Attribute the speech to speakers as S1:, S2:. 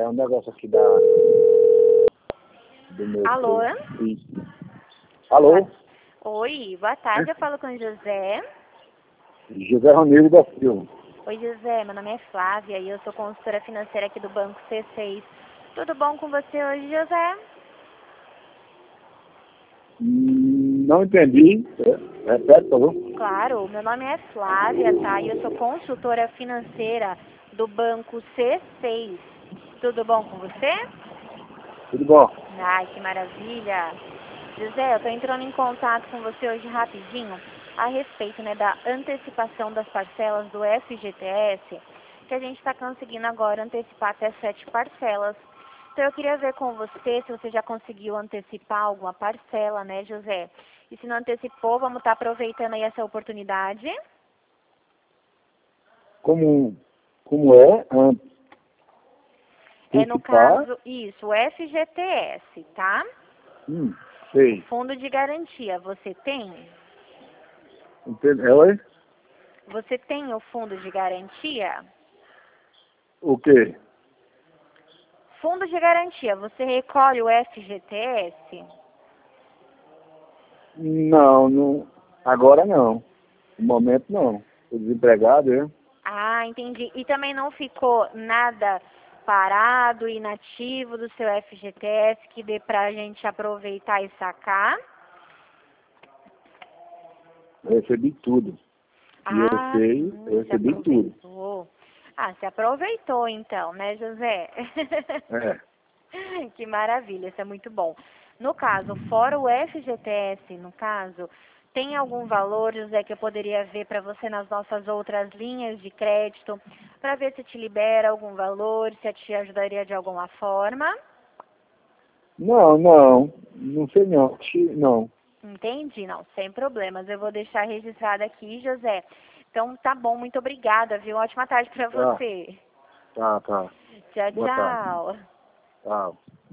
S1: um negócio aqui do meu...
S2: Alô?
S1: Isso. Alô?
S2: Oi, boa tarde, eu falo com o José.
S1: José Ramiro da Silva.
S2: Oi, José, meu nome é Flávia e eu sou consultora financeira aqui do Banco C6. Tudo bom com você hoje, José?
S1: Não entendi. Repete, por favor.
S2: Claro, meu nome é Flávia, tá? E eu sou consultora financeira do Banco C6. Tudo bom com você?
S1: Tudo bom?
S2: Ai, que maravilha. José, eu estou entrando em contato com você hoje rapidinho a respeito, né, da antecipação das parcelas do FGTS, que a gente está conseguindo agora antecipar até 7 parcelas. Então eu queria ver com você se você já conseguiu antecipar alguma parcela, né, José? E se não antecipou, vamos estar aproveitando aí essa oportunidade.
S1: Como é?
S2: É no
S1: Antecipar?
S2: caso, isso, o FGTS, tá?
S1: Sei.
S2: Fundo de garantia, você tem?
S1: Oi?
S2: Você tem o fundo de garantia?
S1: O quê?
S2: Fundo de garantia, você recolhe o FGTS?
S1: Não. Agora não. No momento não. Estou desempregado, eu.
S2: Ah, entendi. E também não ficou nada parado, inativo do seu FGTS que dê pra gente aproveitar e sacar?
S1: Eu recebi tudo. E eu
S2: Ah,
S1: sei,
S2: sim,
S1: eu
S2: você
S1: recebi tudo.
S2: aproveitou. Ah, você aproveitou então, né, José?
S1: É.
S2: Que maravilha, isso é muito bom. No caso, fora o FGTS, no caso, tem algum valor, José, que eu poderia ver para você nas nossas outras linhas de crédito, para ver se te libera algum valor, se te ajudaria de alguma forma?
S1: Não sei não. Não.
S2: Entendi, não, sem problemas. Eu vou deixar registrado aqui, José. Então, tá bom, muito obrigada, viu? Ótima tarde para
S1: Tá,
S2: você.
S1: tá.
S2: Tchau,
S1: Boa tarde.
S2: tchau.
S1: Tchau.